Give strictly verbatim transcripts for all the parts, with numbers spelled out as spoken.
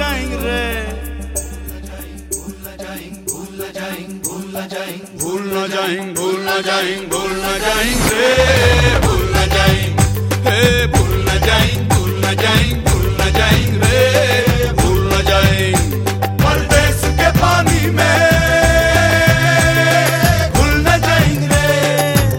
जाएंगे रे। भूल न जाएंगे, भूल न जाएंगे, भूल न जाएंगे, भूल न जाएंगे, भूल न जाएंगे, भूल न जाएंगे रे। भूल न जाएंगे, हे भूल न जाएंगे, भूल न जाएंगे, भूल न जाएंगे रे। भूल न जाएंगे परदेस के पानी में भूल न जाएंगे रे।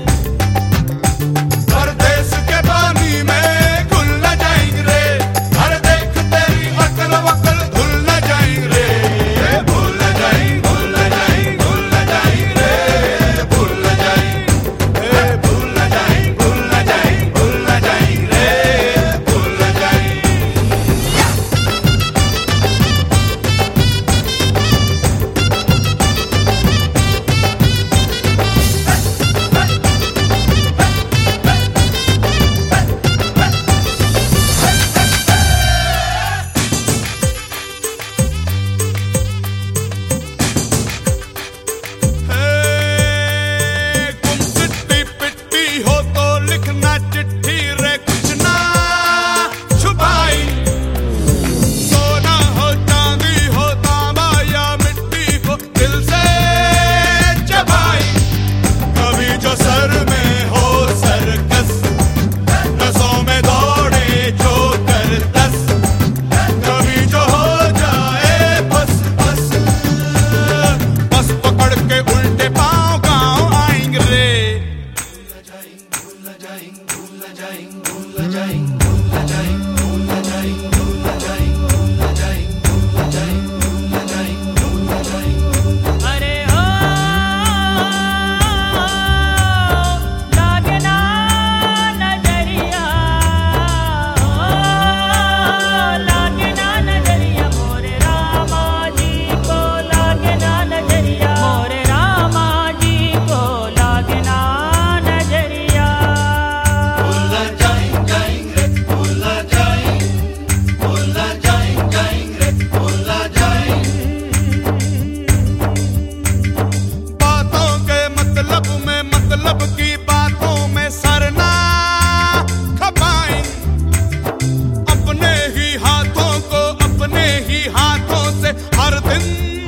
परदेस के पानी में घुल न जाएंगे रे। हर देख तेरी अकल वकल धुल न जाएंगे रे। भूल न जाएंगे, भूल न जाएंगे, भूल न जाएंगे रे। भूल न जाएंगे, हे भूल न जाएंगे, भूल न जाएंगे, भूल न जाएंगे रे। भूल न जाएंगे। तुम चिट्ठी पिट्टी हो तो लिखना चिट्ठी रे, कुछ ना छुपाई। सोना हो चांदी हो तांबा या मिट्टी को दिल से चबाई। कभी जो सर में हो सरकस, नसों में दौड़े जो कर दस। कभी जो हो जाए बस बस, बस पकड़ के उल्टे पांव गांव आएंगे रे। भूल न जाएंगे, भूल न जाएंगे, भूल न जाएंगे, भूल न जाएंगे, भूल न जाएंगे, भूल न जाएंगे, भूल न जाएंगे, भूल न जाएंगे, भूल न जाएंगे, भूल न जाएंगे। अरे हो लागना नजरिया, हो लागना नजरिया मोरे रामा जी को, लागना नजरिया मोरे रामा जी को, लागना नजरिया। भूल न जाएंगे, जाएंगे रे, भूल न जाएंगे, भूल न जाएंगे, जाएंगे रे, भूल न जाएंगे। बातों के मतलब में, मतलब की बातों में सरना खपाएं। अपने ही हाथों को अपने ही हाथों से हर दिन